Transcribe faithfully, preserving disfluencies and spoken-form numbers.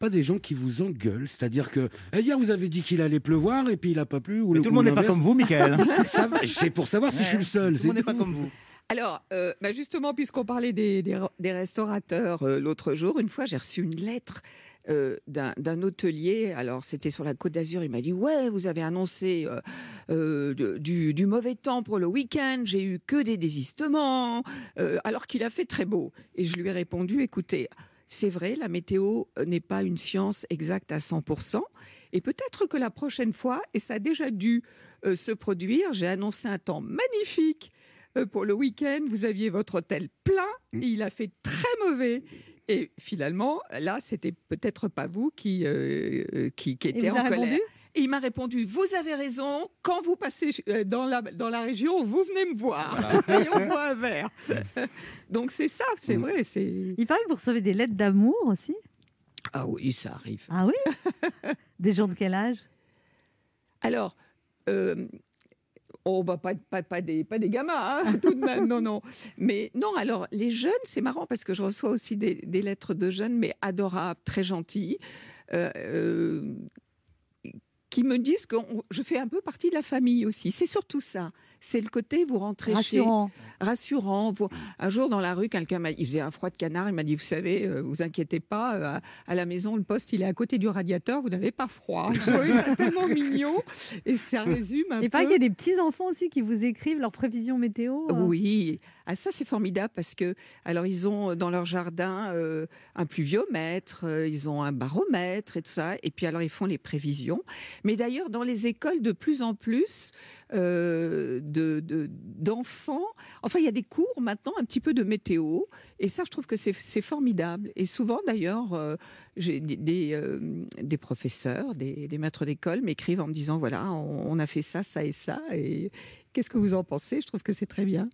pas des gens qui vous engueulent? C'est-à-dire que eh, hier, vous avez dit qu'il allait pleuvoir et puis il n'a pas plu. Ou Mais le, tout le monde n'est pas comme vous, Michael. Ça va, c'est pour savoir si Ouais, je suis le seul. Tout le monde n'est pas comme vous. Alors, euh, bah justement, puisqu'on parlait des, des, des restaurateurs euh, l'autre jour, une fois, j'ai reçu une lettre euh, d'un, d'un hôtelier. Alors, c'était sur la Côte d'Azur. Il m'a dit « Ouais, vous avez annoncé euh, euh, de- du, du mauvais temps pour le week-end. J'ai eu que des désistements, euh, alors qu'il a fait très beau. » Et je lui ai répondu « Écoutez, c'est vrai, la météo n'est pas une science exacte à cent pour cent. Et peut-être que la prochaine fois, et ça a déjà dû euh, se produire, j'ai annoncé un temps magnifique euh, pour le week-end. Vous aviez votre hôtel plein et il a fait très mauvais. Et finalement, là, c'était peut-être pas vous qui, euh, euh, qui, qui Et étiez vous en a colère. répondu ? Et il m'a répondu, vous avez raison, quand vous passez euh, dans la, dans la région, vous venez me voir. Et on boit un verre. Donc c'est ça, c'est vrai. C'est... Il paraît que vous recevez des lettres d'amour aussi. Ah oui, ça arrive. Ah oui? Des gens de quel âge? Alors, euh, oh, bah, pas, pas, pas, des, pas des gamins, hein, tout de même, non, non. Mais non, alors, les jeunes, c'est marrant parce que je reçois aussi des, des lettres de jeunes, mais adorables, très gentils, euh, euh, qui me disent que on- je fais un peu partie de la famille aussi. C'est surtout ça. C'est le côté, vous rentrez Rassurant. chez... Rassurant. Vous- Un jour, dans la rue, quelqu'un m'a... Il faisait un froid de canard, il m'a dit, vous savez, euh, vous inquiétez pas, euh, à- à la maison, le poste, il est à côté du radiateur, vous n'avez pas froid. Je trouvais ça tellement mignon. Et ça résume un Il peu... paraît qu'il y a des petits-enfants aussi qui vous écrivent leurs prévisions météo. euh. Oui, ah, ça c'est formidable parce que alors ils ont dans leur jardin euh, un pluviomètre, euh, ils ont un baromètre et tout ça, et puis alors ils font les prévisions. Mais d'ailleurs dans les écoles de plus en plus euh, de, de- d'enfants, enfin il y a des cours maintenant un petit peu de météo, et ça je trouve que c'est, c'est formidable. Et souvent d'ailleurs euh, j'ai des, des, euh, des professeurs, des, des maîtres d'école m'écrivent en me disant voilà on, on a fait ça, ça et ça, et qu'est-ce que vous en pensez? Je trouve que c'est très bien.